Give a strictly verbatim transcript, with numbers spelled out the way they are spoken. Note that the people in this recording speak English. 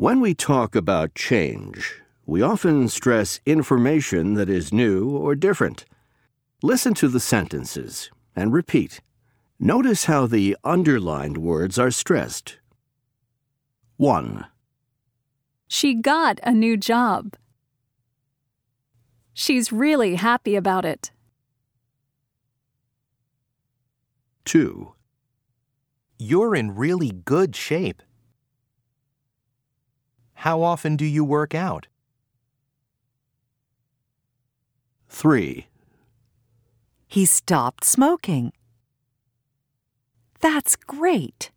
When we talk about change, we often stress information that is new or different. Listen to the sentences and repeat. Notice how the underlined words are stressed. one. She got a new job. She's really happy about it. two. You're in really good shape. How often do you work out? three. He stopped smoking. That's great.